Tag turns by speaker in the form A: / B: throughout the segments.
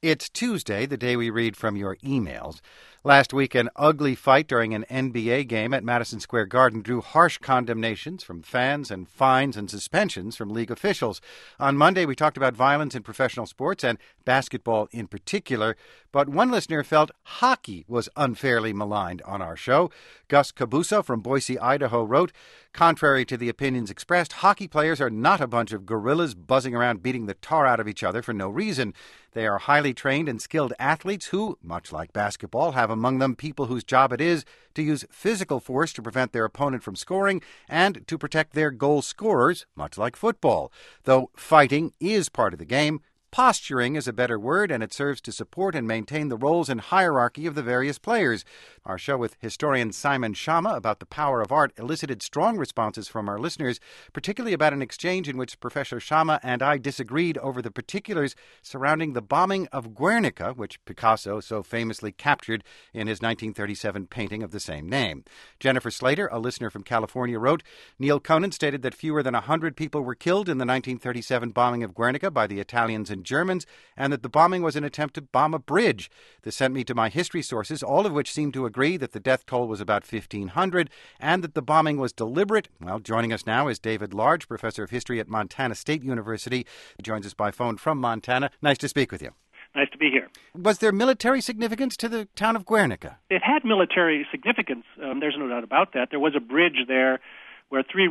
A: It's Tuesday, the day we read from your emails. Last week, an ugly fight during an NBA game at Madison Square Garden drew harsh condemnations from fans and fines and suspensions from league officials. On Monday, we talked about violence in professional sports and basketball in particular, but one listener felt hockey was unfairly maligned on our show. Gus Cabuso from Boise, Idaho wrote, "Contrary to the opinions expressed, hockey players are not a bunch of gorillas buzzing around beating the tar out of each other for no reason. They are highly trained and skilled athletes who, much like basketball, have among them people whose job it is to use physical force to prevent their opponent from scoring and to protect their goal scorers, much like football. Though fighting is part of the game, posturing is a better word, and it serves to support and maintain the roles and hierarchy of the various players." Our show with historian Simon Schama about the power of art elicited strong responses from our listeners, particularly about an exchange in which Professor Schama and I disagreed over the particulars surrounding the bombing of Guernica, which Picasso so famously captured in his 1937 painting of the same name. Jennifer Slater, a listener from California, wrote, "Neil Conan stated that fewer than 100 people were killed in the 1937 bombing of Guernica by the Italians and Germans, and that the bombing was an attempt to bomb a bridge. This sent me to my history sources, all of which seem to agree that the death toll was about 1,500 and that the bombing was deliberate." Well, joining us now is David Large, professor of history at Montana State University. He joins us by phone from Montana. Nice to speak with you.
B: Nice to be here.
A: Was there military significance to the town of Guernica?
B: It had military significance. There's no doubt about that. There was a bridge there where three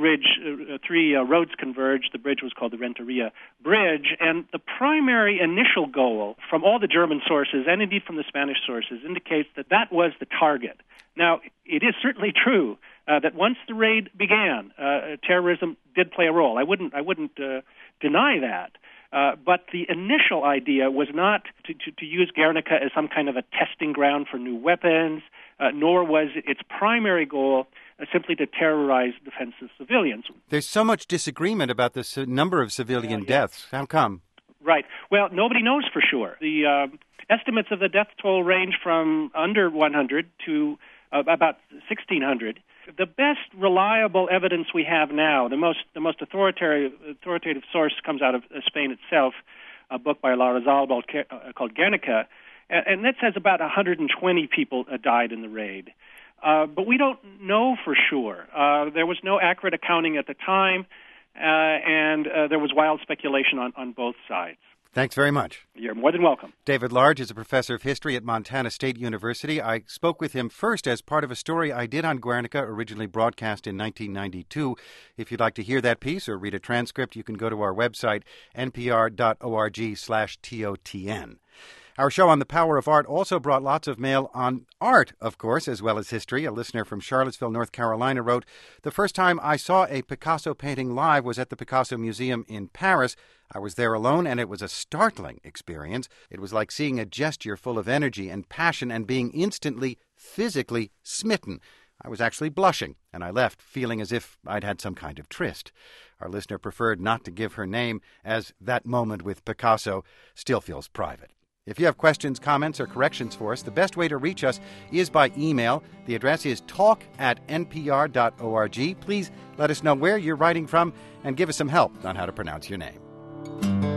B: roads converged. The bridge was called the Renteria Bridge, and the primary initial goal from all the German sources, and indeed from the Spanish sources, indicates that that was the target. Now, it is certainly true that once the raid began, terrorism did play a role. I wouldn't deny that. But the initial idea was not to use Guernica as some kind of a testing ground for new weapons, nor was its primary goal simply to terrorize defenseless civilians.
A: There's so much disagreement about the number of civilian deaths. How come?
B: Right. Well, nobody knows for sure. The estimates of the death toll range from under 100 to about 1,600. The best reliable evidence we have now, the most authoritative source comes out of Spain itself, a book by Laura Zalbal called Guernica, and that says about 120 people died in the raid. But we don't know for sure. There was no accurate accounting at the time, and there was wild speculation on both sides.
A: Thanks very much.
B: You're more than welcome.
A: David Large is a professor of history at Montana State University. I spoke with him first as part of a story I did on Guernica, originally broadcast in 1992. If you'd like to hear that piece or read a transcript, you can go to our website, npr.org/TOTN. Our show on the power of art also brought lots of mail on art, of course, as well as history. A listener from Charlottesville, North Carolina wrote, "The first time I saw a Picasso painting live was at the Picasso Museum in Paris. I was there alone, and it was a startling experience. It was like seeing a gesture full of energy and passion and being instantly, physically smitten. I was actually blushing, and I left feeling as if I'd had some kind of tryst." Our listener preferred not to give her name, as that moment with Picasso still feels private. If you have questions, comments, or corrections for us, the best way to reach us is by email. The address is talk@npr.org. Please let us know where you're writing from and give us some help on how to pronounce your name.